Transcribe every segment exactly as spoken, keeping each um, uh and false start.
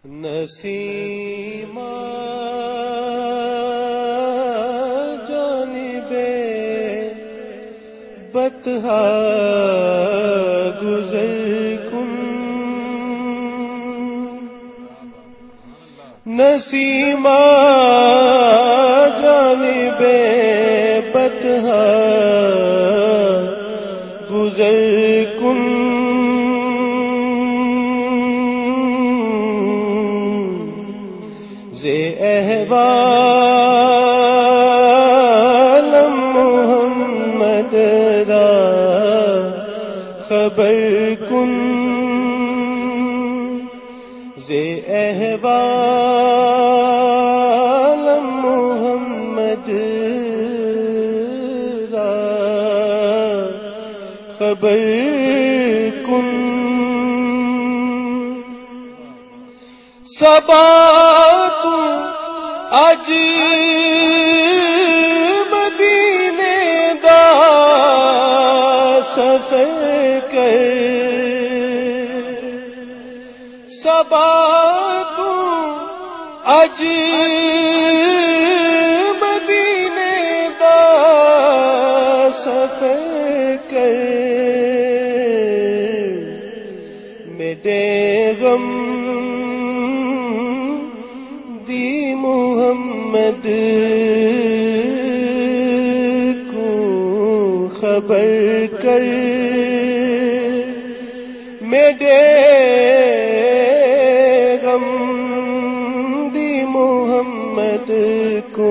Nasima جانب بطحا گزر کن، نسیمہ جانب بطحا گزر کن، زے احوال محمد را خبر کن، زے احوال محمد را خبر کن، صبا تو اج مدینے دا سفر کر، صبا تو اج مدینے دا سفر کر، میرے غم دی محمد کو خبر کر، میرے غم دی محمد کو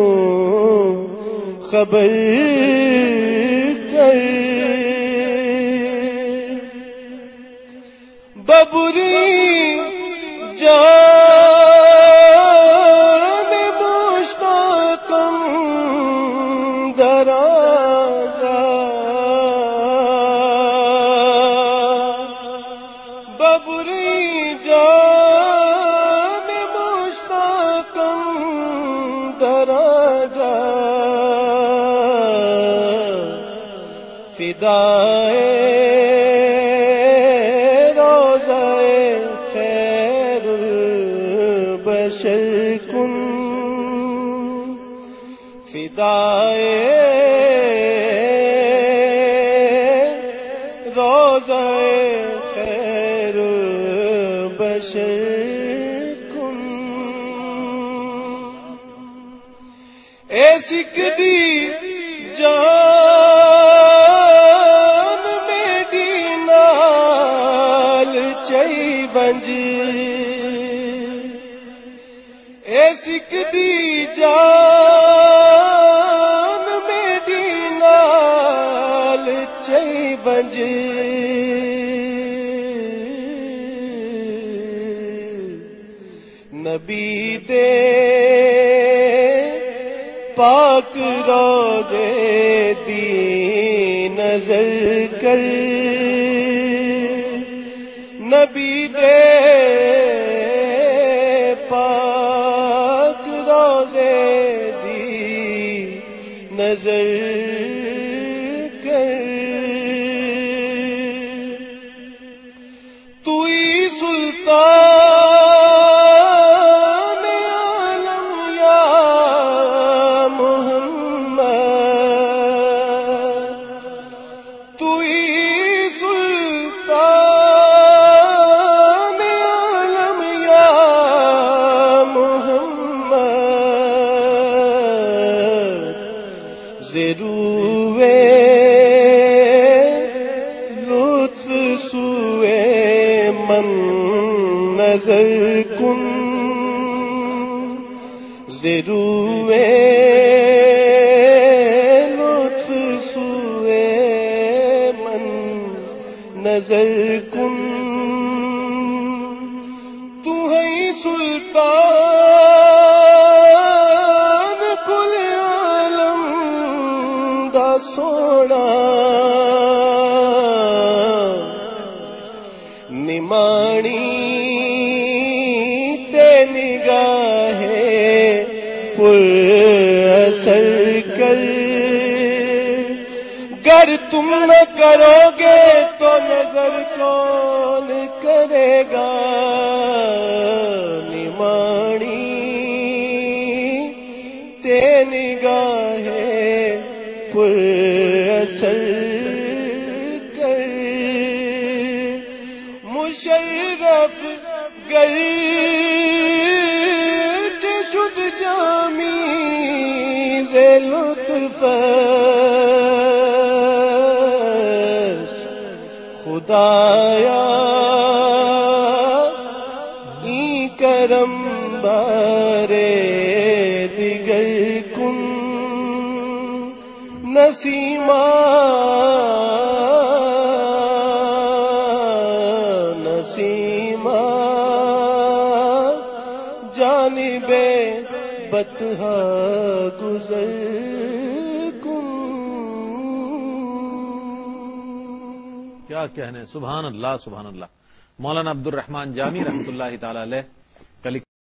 خبر کر، ببری جان ببری جان مشتاقم دراجا، فدائے روضہ خیر البشر کن، فدائے روضہ خیر بشر کن، اے سکھ دی جان میری نال چئی ونج، اے سکھ دی جان میری نال چئی ونج، نبی دے پاک روضے دی نظر کر، نبی دے پاک روضے دی نظر کر، تو ہی سلطان روئے لطف سوئے من نظر کن، ضروئے لطف سوئے من نظر کن، تو ہے سلطان کل عالم دا سونا، نمانی تے نگاہ پر اثر کر، گر تم نہ کرو گے تو نظر کون کرے گا، نگاہ پر اثر کر مشرف گرچہ شد جامی ز لطف خدایا ای کرم بارے دیگر کن نسیما نسیما جانب بطحا گزر کن. کیا کہنے، سبحان اللہ سبحان اللہ. مولانا عبد الرحمان جامی رحمۃ اللہ تعالی علیہ کل